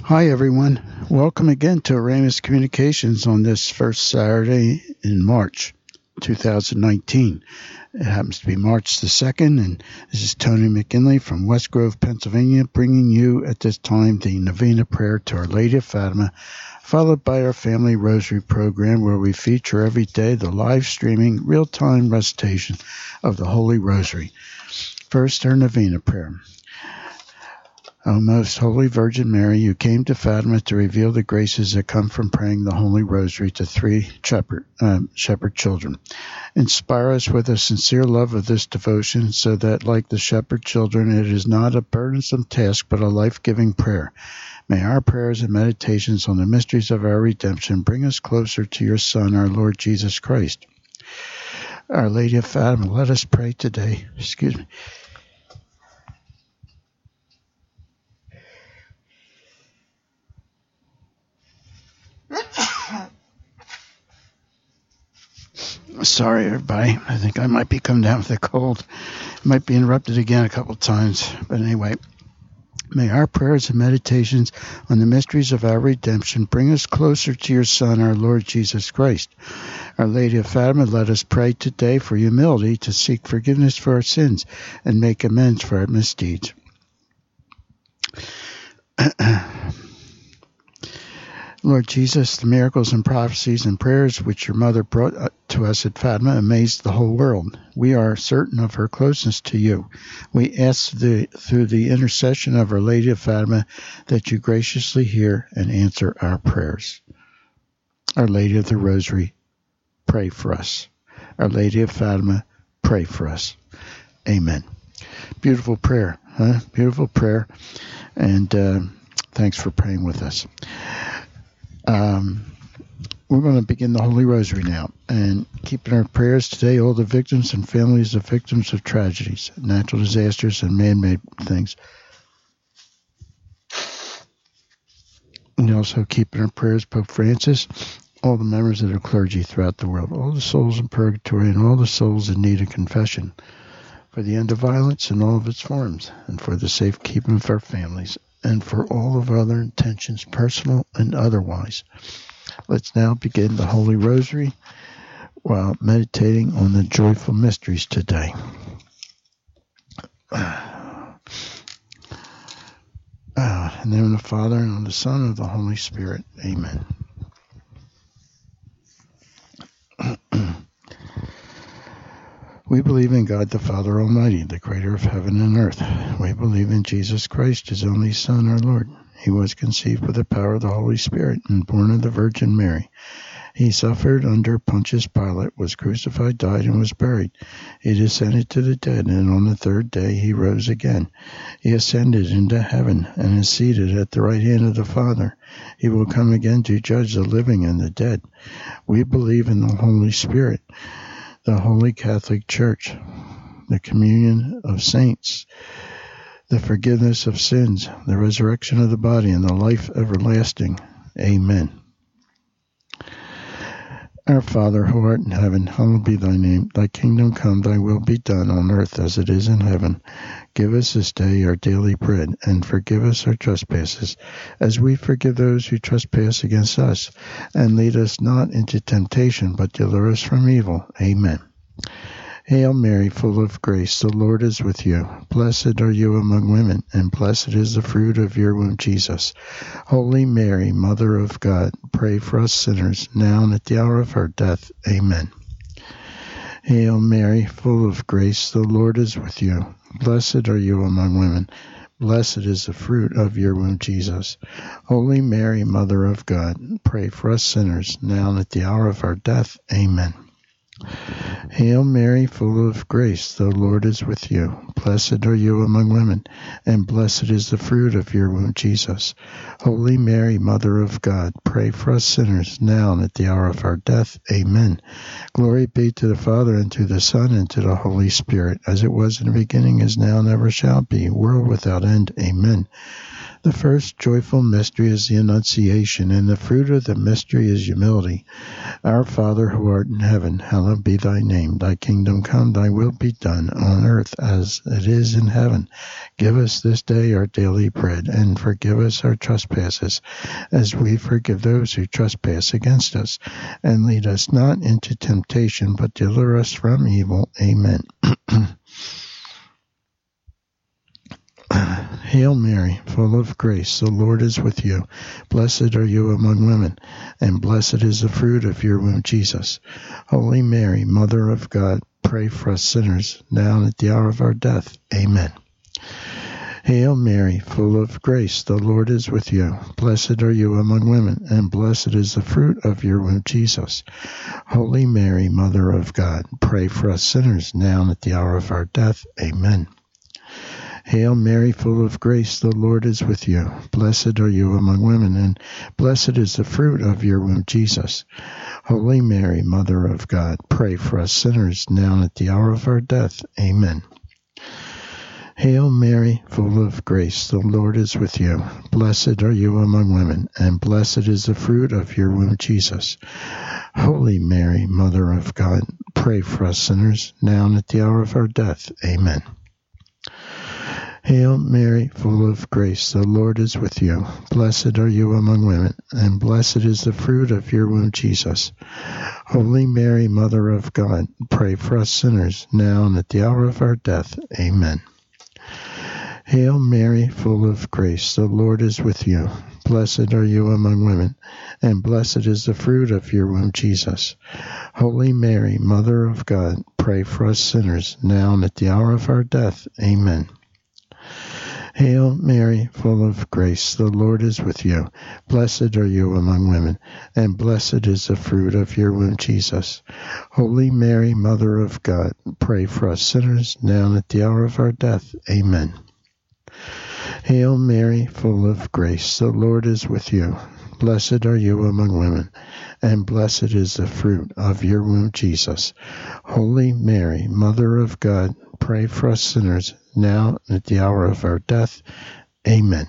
Hi, everyone. Welcome again to Aramis Communications on this first Saturday in March 2019. It happens to be March the 2nd, and this is Tony McKinley from West Grove, Pennsylvania, bringing you at this time the Novena Prayer to Our Lady of Fatima, followed by our Family Rosary program, where we feature every day the live streaming, real-time recitation of the Holy Rosary. First, our Novena Prayer. O most Holy Virgin Mary, you came to Fatima to reveal the graces that come from praying the Holy Rosary to three shepherd children. Inspire us with a sincere love of this devotion, so that, like the shepherd children, it is not a burdensome task but a life-giving prayer. May our prayers and meditations on the mysteries of our redemption bring us closer to your Son, our Lord Jesus Christ. Our Lady of Fatima, let us pray today. Sorry, everybody. I think I might be coming down with a cold. Might be interrupted again a couple times. But anyway, may our prayers and meditations on the mysteries of our redemption bring us closer to your Son, our Lord Jesus Christ. Our Lady of Fatima, let us pray today for humility to seek forgiveness for our sins and make amends for our misdeeds. Lord Jesus, the miracles and prophecies and prayers which your mother brought to us at Fatima amazed the whole world. We are certain of her closeness to you. We ask through the intercession of Our Lady of Fatima that you graciously hear and answer our prayers. Our Lady of the Rosary, pray for us. Our Lady of Fatima, pray for us. Amen. Beautiful prayer, huh? Beautiful prayer. And thanks for praying with us. We're going to begin the Holy Rosary now, and keep in our prayers today all the victims and families of victims of tragedies, natural disasters, and man-made things. And also keep in our prayers Pope Francis, all the members of the clergy throughout the world, all the souls in purgatory, and all the souls in need of confession, for the end of violence in all of its forms, and for the safekeeping of our families, and for all of our other intentions, personal and otherwise. Let's now begin the Holy Rosary while meditating on the joyful mysteries today. In the name of the Father, and of the Son, and of the Holy Spirit. Amen. We believe in God the Father Almighty, the creator of heaven and earth. We believe in Jesus Christ, his only Son, our Lord. He was conceived with the power of the Holy Spirit and born of the Virgin Mary. He suffered under Pontius Pilate, was crucified, died, and was buried. He descended to the dead, and on the third day he rose again. He ascended into heaven and is seated at the right hand of the Father. He will come again to judge the living and the dead. We believe in the Holy Spirit, the Holy Catholic Church, the communion of saints, the forgiveness of sins, the resurrection of the body, and the life everlasting. Amen. Our Father, who art in heaven, hallowed be thy name. Thy kingdom come, thy will be done on earth as it is in heaven. Give us this day our daily bread, and forgive us our trespasses, as we forgive those who trespass against us. And lead us not into temptation, but deliver us from evil. Amen. Hail Mary, full of grace, the Lord is with you. Blessed are you among women, and blessed is the fruit of your womb, Jesus. Holy Mary, Mother of God, pray for us sinners, now and at the hour of our death. Amen. Hail Mary, full of grace, the Lord is with you. Blessed are you among women. Blessed is the fruit of your womb, Jesus. Holy Mary, Mother of God, pray for us sinners, now and at the hour of our death. Amen. Hail Mary, full of grace, the Lord is with you. Blessed are you among women, and blessed is the fruit of your womb, Jesus. Holy Mary, Mother of God, pray for us sinners, now and at the hour of our death. Amen. Glory be to the Father, and to the Son, and to the Holy Spirit, as it was in the beginning, is now, and ever shall be, world without end. Amen. The first joyful mystery is the Annunciation, and the fruit of the mystery is humility. Our Father, who art in heaven, hallowed be thy name. Thy kingdom come, thy will be done, on earth as it is in heaven. Give us this day our daily bread, and forgive us our trespasses, as we forgive those who trespass against us. And lead us not into temptation, but deliver us from evil. Amen. Hail Mary, full of grace, the Lord is with you. Blessed are you among women, and blessed is the fruit of your womb, Jesus. Holy Mary, Mother of God, pray for us sinners, now and at the hour of our death. Amen. Hail Mary, full of grace, the Lord is with you. Blessed are you among women, and blessed is the fruit of your womb, Jesus. Holy Mary, Mother of God, pray for us sinners, now and at the hour of our death. Amen. Hail Mary, full of grace, the Lord is with you. Blessed are you among women, and blessed is the fruit of your womb, Jesus. Holy Mary, Mother of God, pray for us sinners, now and at the hour of our death. Amen. Hail Mary, full of grace, the Lord is with you. Blessed are you among women, and blessed is the fruit of your womb, Jesus. Holy Mary, Mother of God, pray for us sinners, now and at the hour of our death. Amen. Hail Mary, full of grace, the Lord is with you. Blessed are you among women, and blessed is the fruit of your womb, Jesus. Holy Mary, Mother of God, pray for us sinners, now and at the hour of our death. Amen. Hail Mary, full of grace, the Lord is with you. Blessed are you among women, and blessed is the fruit of your womb, Jesus. Holy Mary, Mother of God, pray for us sinners, now and at the hour of our death. Amen. Hail Mary, full of grace, the Lord is with you. Blessed are you among women, and blessed is the fruit of your womb, Jesus. Holy Mary, Mother of God, pray for us sinners, now and at the hour of our death. Amen. Hail Mary, full of grace, the Lord is with you. Blessed are you among women, and blessed is the fruit of your womb, Jesus. Holy Mary, Mother of God, pray for us sinners, now and at the hour of our death. Amen.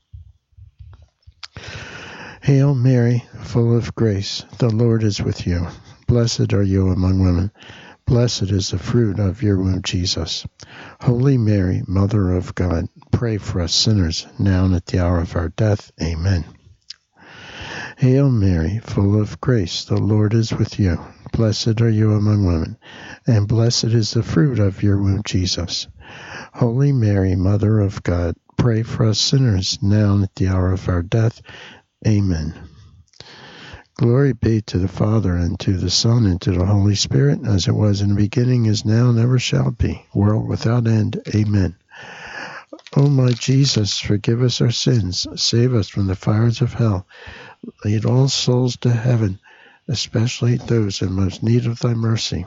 Hail Mary, full of grace, the Lord is with you. Blessed are you among women. Blessed is the fruit of your womb, Jesus. Holy Mary, Mother of God, pray for us sinners, now and at the hour of our death. Amen. Hail Mary, full of grace, the Lord is with you. Blessed are you among women, and blessed is the fruit of your womb, Jesus. Holy Mary, Mother of God, pray for us sinners, now and at the hour of our death. Amen. Glory be to the Father, and to the Son, and to the Holy Spirit, as it was in the beginning, is now, and ever shall be, world without end. Amen. O my Jesus, forgive us our sins, save us from the fires of hell. Lead all souls to heaven, especially those in most need of thy mercy.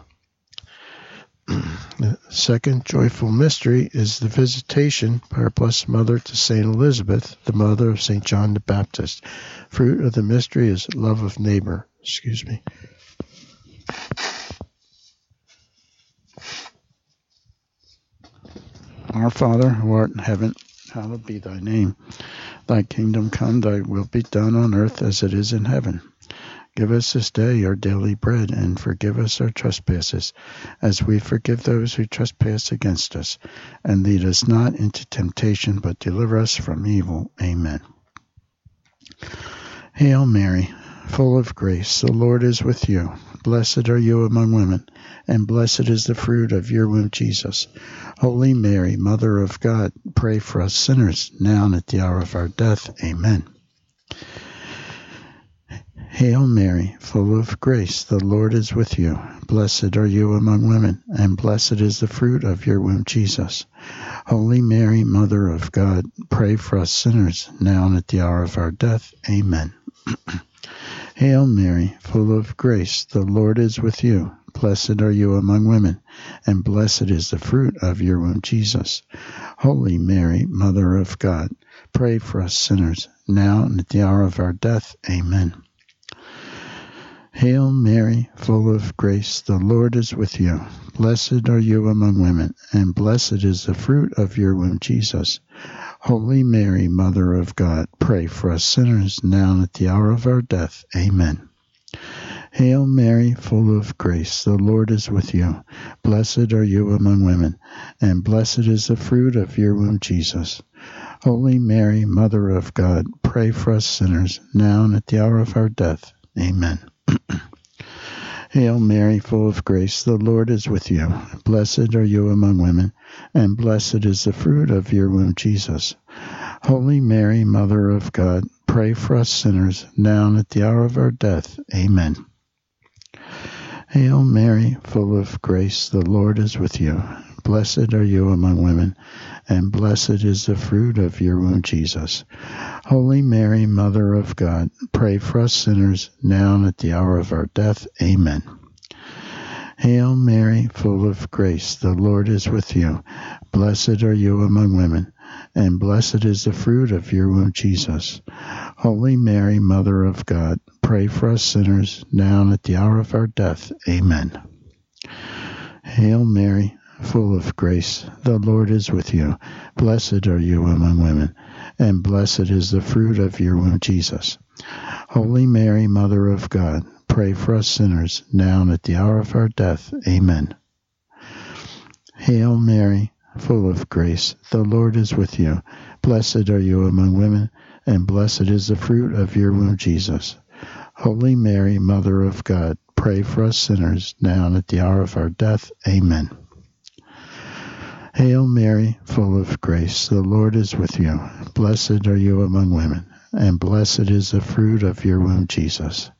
The second joyful mystery is the visitation by our Blessed Mother to St. Elizabeth, the mother of St. John the Baptist. Fruit of the mystery is love of neighbor. Our Father, who art in heaven, hallowed be thy name. Thy kingdom come, thy will be done on earth as it is in heaven. Give us this day our daily bread, and forgive us our trespasses, as we forgive those who trespass against us. And lead us not into temptation, but deliver us from evil. Amen. Hail Mary, full of grace, the Lord is with you. Blessed are you among women, and blessed is the fruit of your womb, Jesus. Holy Mary, Mother of God, pray for us sinners, now and at the hour of our death. Amen. Hail Mary, full of grace, the Lord is with you. Blessed are you among women, and blessed is the fruit of your womb, Jesus. Holy Mary, Mother of God, pray for us sinners, now and at the hour of our death. Amen. Hail Mary, full of grace, the Lord is with you. Blessed are you among women, and blessed is the fruit of your womb, Jesus. Holy Mary, Mother of God, pray for us sinners, now and at the hour of our death. Amen. Hail Mary, full of grace, the Lord is with you. Blessed are you among women, and blessed is the fruit of your womb, Jesus. Holy Mary, Mother of God, pray for us sinners, now and at the hour of our death. Amen. Hail Mary, full of grace, the Lord is with you. Blessed are you among women, and blessed is the fruit of your womb, Jesus. Holy Mary, Mother of God, pray for us sinners, now and at the hour of our death. Amen. Hail Mary, full of grace, the Lord is with you. Blessed are you among women, and blessed is the fruit of your womb, Jesus. Holy Mary, Mother of God, pray for us sinners, now and at the hour of our death. Amen. Hail Mary, full of grace, the Lord is with you. Blessed are you among women, and blessed is the fruit of your womb, Jesus. Holy Mary, Mother of God, pray for us sinners, now and at the hour of our death. Amen. Hail Mary, full of grace, the Lord is with you. Blessed are you among women, and blessed is the fruit of your womb, Jesus. Holy Mary, Mother of God, pray for us sinners, now and at the hour of our death. Amen. Hail Mary, full of grace, the Lord is with you. Blessed are you among women, and blessed is the fruit of your womb, Jesus. Holy Mary, Mother of God, pray for us sinners, now and at the hour of our death. Amen. Hail Mary, full of grace, the Lord is with you. Blessed are you among women, and blessed is the fruit of your womb, Jesus. Holy Mary, Mother of God, pray for us sinners, now and at the hour of our death. Amen. Hail Mary, full of grace, the Lord is with you. Blessed are you among women, and blessed is the fruit of your womb, Jesus.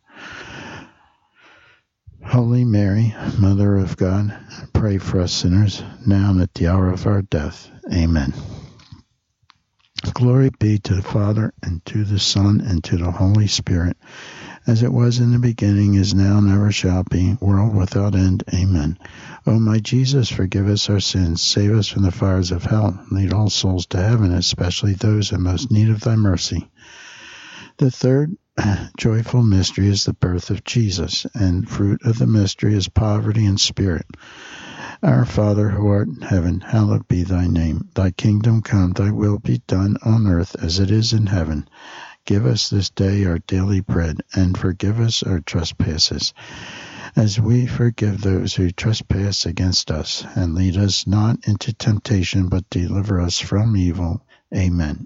Holy Mary, Mother of God, pray for us sinners, now and at the hour of our death. Amen. Glory be to the Father, and to the Son, and to the Holy Spirit, as it was in the beginning, is now, and ever shall be, world without end. Amen. O my Jesus, forgive us our sins, save us from the fires of hell, lead all souls to heaven, especially those in most need of thy mercy. The third joyful mystery is the birth of Jesus, and fruit of the mystery is poverty in spirit. Our Father, who art in heaven, hallowed be thy name. Thy kingdom come, thy will be done on earth as it is in heaven. Give us this day our daily bread, and forgive us our trespasses, as we forgive those who trespass against us. And lead us not into temptation, but deliver us from evil. Amen.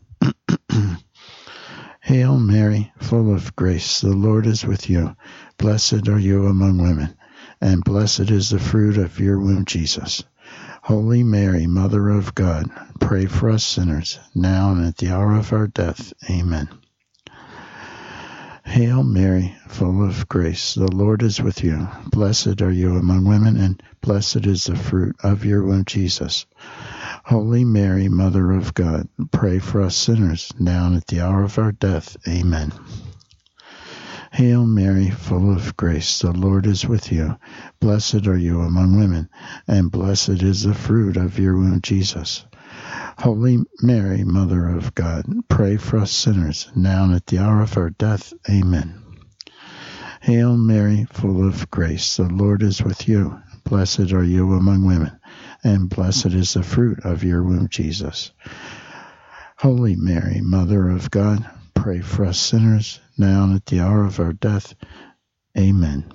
Hail Mary, full of grace, the Lord is with you. Blessed are you among women, and blessed is the fruit of your womb, Jesus. Holy Mary, Mother of God, pray for us sinners, now and at the hour of our death. Amen. Hail Mary, full of grace, the Lord is with you. Blessed are you among women, and blessed is the fruit of your womb, Jesus. Holy Mary, Mother of God, pray for us sinners, now and at the hour of our death. Amen. Hail Mary, full of grace, the Lord is with you. Blessed are you among women, and blessed is the fruit of your womb, Jesus. Holy Mary, Mother of God, pray for us sinners, now and at the hour of our death. Amen. Hail Mary, full of grace, the Lord is with you. Blessed are you among women, and blessed is the fruit of your womb, Jesus. Holy Mary, Mother of God, pray for us sinners, now and at the hour of our death. Amen.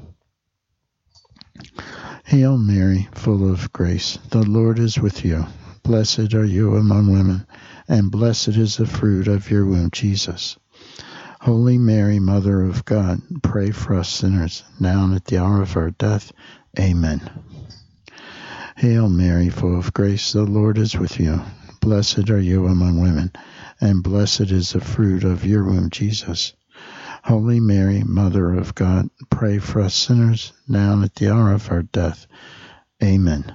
Hail Mary, full of grace, the Lord is with you. Blessed are you among women, and blessed is the fruit of your womb, Jesus. Holy Mary, Mother of God, pray for us sinners, now and at the hour of our death. Amen. Hail Mary, full of grace, the Lord is with you. Blessed are you among women, and blessed is the fruit of your womb, Jesus. Holy Mary, Mother of God, pray for us sinners, now and at the hour of our death. Amen.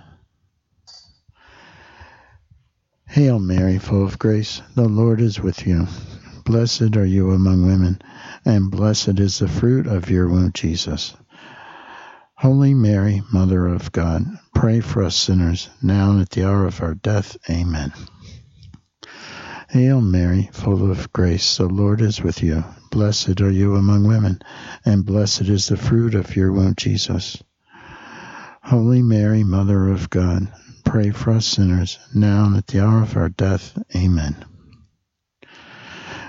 Hail Mary, full of grace, the Lord is with you. Blessed are you among women, and blessed is the fruit of your womb, Jesus. Holy Mary, Mother of God, pray for us sinners, now and at the hour of our death. Amen. Hail Mary, full of grace, the Lord is with you. Blessed are you among women, and blessed is the fruit of your womb, Jesus. Holy Mary, Mother of God, pray for us sinners, now and at the hour of our death. Amen.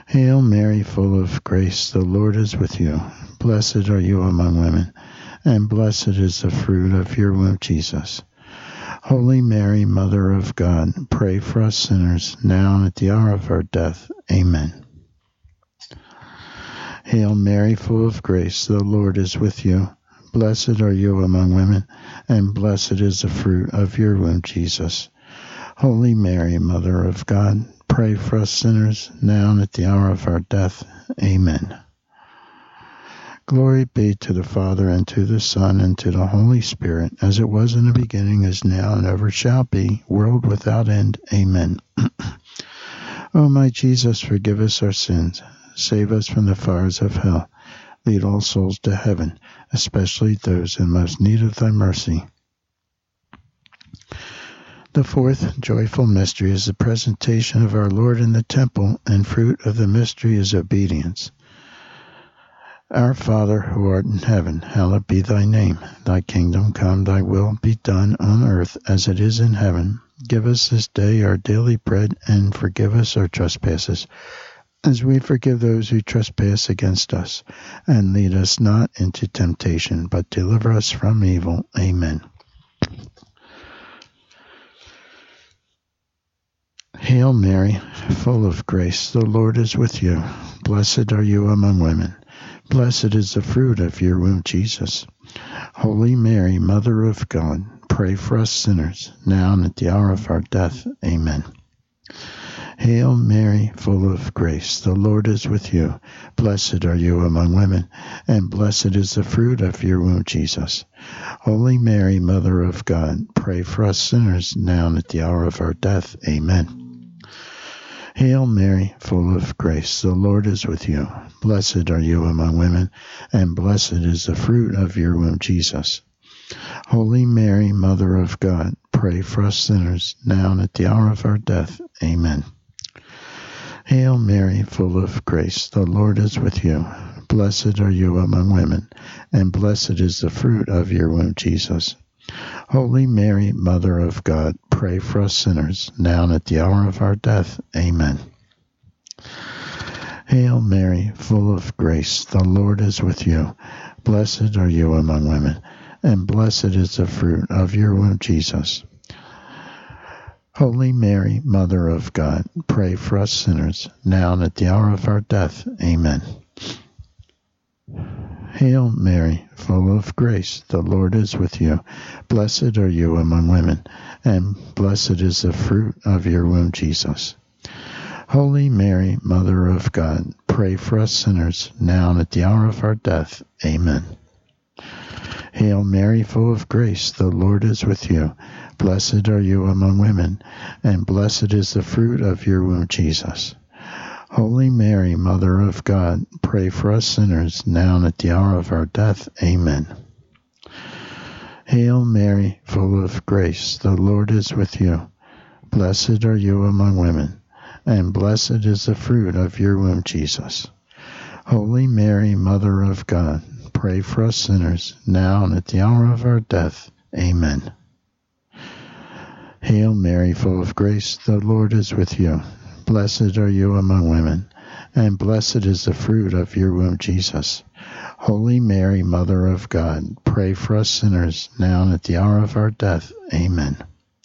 Hail Mary, full of grace, the Lord is with you. Blessed are you among women, and blessed is the fruit of your womb, Jesus. Holy Mary, Mother of God, pray for us sinners, now and at the hour of our death. Amen. Hail Mary, full of grace, the Lord is with you. Blessed are you among women, and blessed is the fruit of your womb, Jesus. Holy Mary, Mother of God, pray for us sinners, now and at the hour of our death. Amen. Glory be to the Father, and to the Son, and to the Holy Spirit, as it was in the beginning, is now, and ever shall be, world without end. Amen. O my Jesus, forgive us our sins. Save us from the fires of hell. Lead all souls to heaven, especially those in most need of thy mercy. The fourth joyful mystery is the presentation of our Lord in the temple, and fruit of the mystery is obedience. Our Father, who art in heaven, hallowed be thy name. Thy kingdom come, thy will be done on earth as it is in heaven. Give us this day our daily bread, and forgive us our trespasses, as we forgive those who trespass against us. And lead us not into temptation, but deliver us from evil. Amen. Hail Mary, full of grace, the Lord is with you. Blessed are you among women. Blessed is the fruit of your womb, Jesus. Holy Mary, Mother of God, pray for us sinners, now and at the hour of our death. Amen. Hail Mary, full of grace, the Lord is with you. Blessed are you among women, and blessed is the fruit of your womb, Jesus. Holy Mary, Mother of God, pray for us sinners, now and at the hour of our death. Amen. Hail Mary, full of grace, the Lord is with you. Blessed are you among women, and blessed is the fruit of your womb, Jesus. Holy Mary, Mother of God, pray for us sinners, now and at the hour of our death. Amen. Hail Mary, full of grace, the Lord is with you. Blessed are you among women, and blessed is the fruit of your womb, Jesus. Holy Mary, Mother of God, pray for us sinners, now and at the hour of our death. Amen. Hail Mary, full of grace, the Lord is with you. Blessed are you among women, and blessed is the fruit of your womb, Jesus. Holy Mary, Mother of God, pray for us sinners, now and at the hour of our death. Amen. Hail Mary, full of grace, the Lord is with you. Blessed are you among women, and blessed is the fruit of your womb, Jesus. Holy Mary, Mother of God, pray for us sinners, now and at the hour of our death. Amen. Hail Mary, full of grace, the Lord is with you. Blessed are you among women, and blessed is the fruit of your womb, Jesus. Holy Mary, Mother of God, pray for us sinners, now and at the hour of our death. Amen. Hail Mary, full of grace, the Lord is with you. Blessed are you among women, and blessed is the fruit of your womb, Jesus. Holy Mary, Mother of God, pray for us sinners, now and at the hour of our death. Amen. Hail Mary, full of grace, the Lord is with you. Blessed are you among women, and blessed is the fruit of your womb, Jesus. Holy Mary, Mother of God, pray for us sinners, now and at the hour of our death. Amen.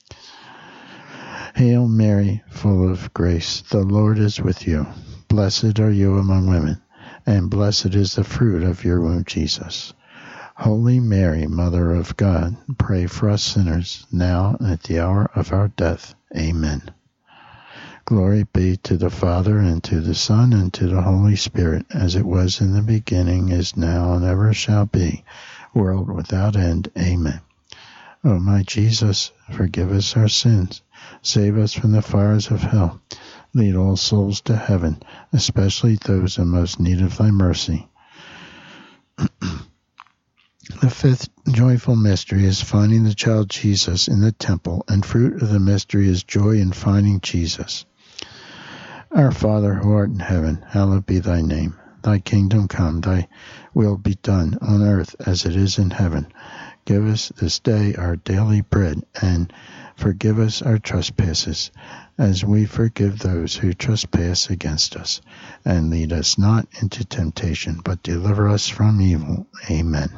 Hail Mary, full of grace, the Lord is with you. Blessed are you among women, and blessed is the fruit of your womb, Jesus. Holy Mary, Mother of God, pray for us sinners, now and at the hour of our death. Amen. Glory be to the Father, and to the Son, and to the Holy Spirit, as it was in the beginning, is now, and ever shall be, world without end. Amen. O my Jesus, forgive us our sins. Save us from the fires of hell. Lead all souls to heaven, especially those in most need of thy mercy. The fifth joyful mystery is finding the child Jesus in the temple, and fruit of the mystery is joy in finding Jesus. Our Father, who art in heaven, hallowed be thy name. Thy kingdom come, thy will be done on earth as it is in heaven. Give us this day our daily bread, and Forgive us our trespasses, as we forgive those who trespass against us. And lead us not into temptation, but deliver us from evil. Amen.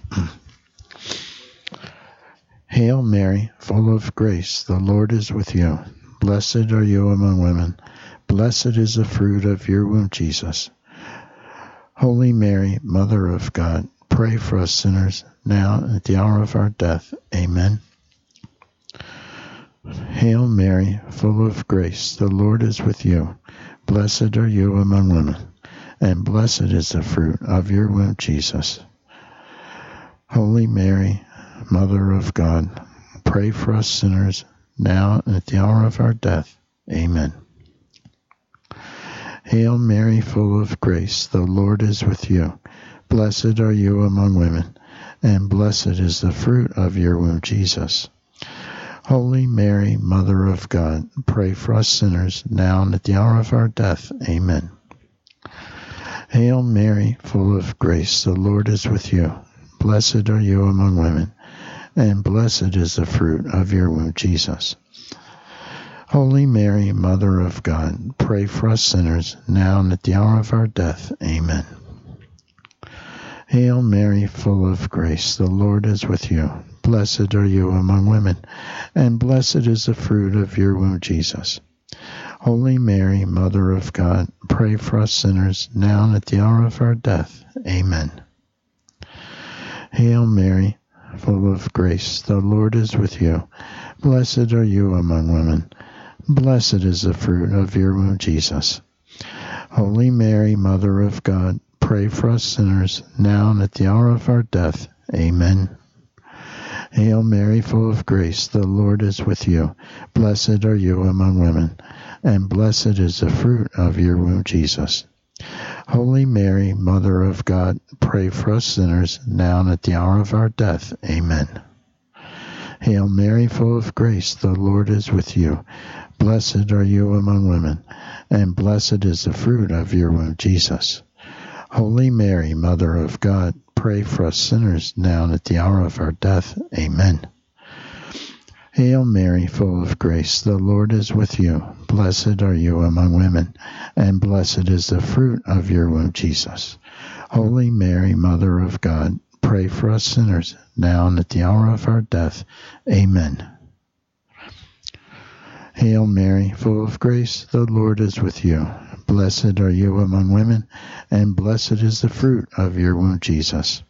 Hail Mary, full of grace, the Lord is with you. Blessed are you among women. Blessed is the fruit of your womb, Jesus. Holy Mary, Mother of God, pray for us sinners, now and at the hour of our death. Amen. Hail Mary, full of grace, the Lord is with you. Blessed are you among women, and blessed is the fruit of your womb, Jesus. Holy Mary, Mother of God, pray for us sinners, now and at the hour of our death. Amen. Hail Mary, full of grace, the Lord is with you. Blessed are you among women, and blessed is the fruit of your womb, Jesus. Holy Mary, Mother of God, pray for us sinners, now and at the hour of our death. Amen. Hail Mary, full of grace, the Lord is with you. Blessed are you among women, and blessed is the fruit of your womb, Jesus. Holy Mary, Mother of God, pray for us sinners, now and at the hour of our death. Amen. Hail Mary, full of grace, the Lord is with you. Blessed are you among women, and blessed is the fruit of your womb, Jesus. Holy Mary, Mother of God, pray for us sinners, now and at the hour of our death. Amen. Hail Mary, full of grace, the Lord is with you. Blessed are you among women. Blessed is the fruit of your womb, Jesus. Holy Mary, Mother of God, pray for us sinners, now and at the hour of our death. Amen. Hail Mary, full of grace, the Lord is with you. Blessed are you among women, and blessed is the fruit of your womb, Jesus. Holy Mary, Mother of God, pray for us sinners, now and at the hour of our death. Amen. Hail Mary, full of grace, the Lord is with you. Blessed are you among women, and blessed is the fruit of your womb, Jesus. Holy Mary, Mother of God, pray for us sinners, now and at the hour of our death. Amen. Hail Mary, full of grace, the Lord is with you. Blessed are you among women, and blessed is the fruit of your womb, Jesus. Holy Mary, Mother of God, pray for us sinners, now and at the hour of our death. Amen. Hail Mary, full of grace, the Lord is with you. Blessed are you among women, and blessed is the fruit of your womb, Jesus.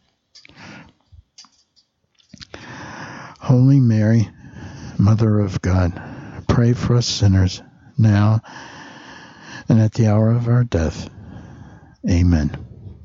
Holy Mary, Mother of God, pray for us sinners, now and at the hour of our death. Amen.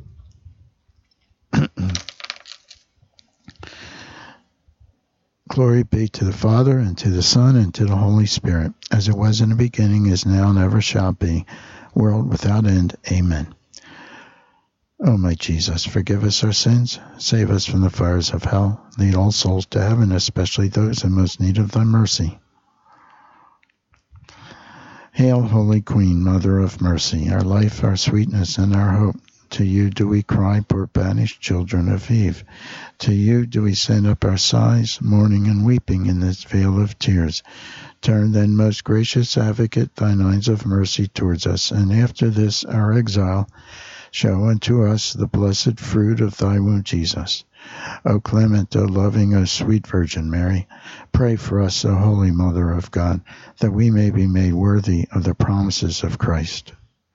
Glory be to the Father, and to the Son, and to the Holy Spirit, as it was in the beginning, is now, and ever shall be, world without end. Amen. O my Jesus, forgive us our sins, save us from the fires of hell, lead all souls to heaven, especially those in most need of thy mercy. Hail, Holy Queen, Mother of Mercy, our life, our sweetness, and our hope. To you do we cry, poor banished children of Eve. To you do we send up our sighs, mourning and weeping in this vale of tears. Turn then, most gracious Advocate, thine eyes of mercy towards us, and after this our exile, show unto us the blessed fruit of thy womb, Jesus. O clement, O loving, O sweet Virgin Mary, pray for us, O Holy Mother of God, that we may be made worthy of the promises of Christ.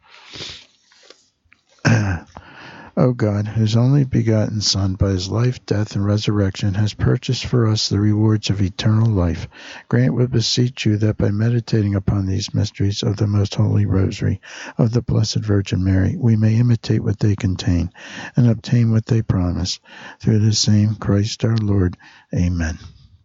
O God, whose only begotten Son, by his life, death, and resurrection, has purchased for us the rewards of eternal life, grant, we beseech you, that by meditating upon these mysteries of the most holy Rosary of the Blessed Virgin Mary, we may imitate what they contain, and obtain what they promise. Through the same Christ our Lord. Amen.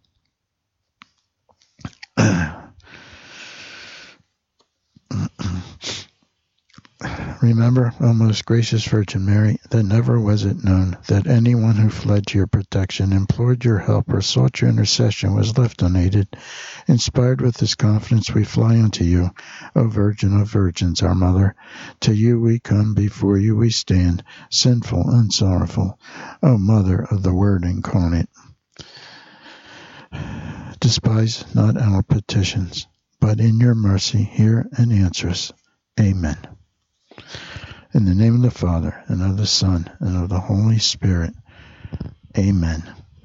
Remember, O most gracious Virgin Mary, that never was it known that anyone who fled to your protection, implored your help, or sought your intercession was left unaided. Inspired with this confidence, we fly unto you, O Virgin of Virgins, our Mother. To you we come, before you we stand, sinful and sorrowful, O Mother of the Word incarnate. despise not our petitions, but in your mercy hear and answer us. Amen. In the name of the Father, and of the Son, and of the Holy Spirit. Amen.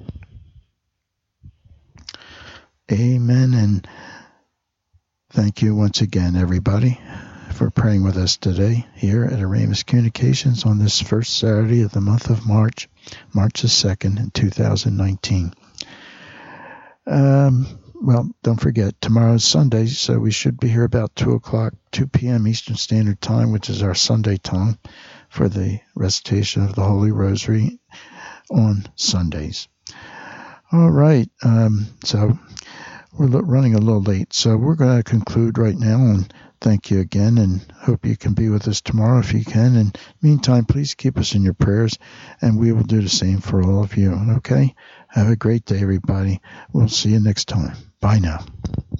Amen, and thank you once again, everybody, for praying with us today here at Aramus Communications on this first Saturday of the month of March, March the 2nd, in 2019. Well, don't forget, tomorrow's Sunday, so we should be here about 2 p.m. Eastern Standard Time, which is our Sunday time for the recitation of the Holy Rosary on Sundays. All right, so we're running a little late, so we're going to conclude right now, and thank you again, and hope you can be with us tomorrow if you can. And meantime, please keep us in your prayers, and we will do the same for all of you, okay? Have a great day, everybody. We'll see you next time. Bye now.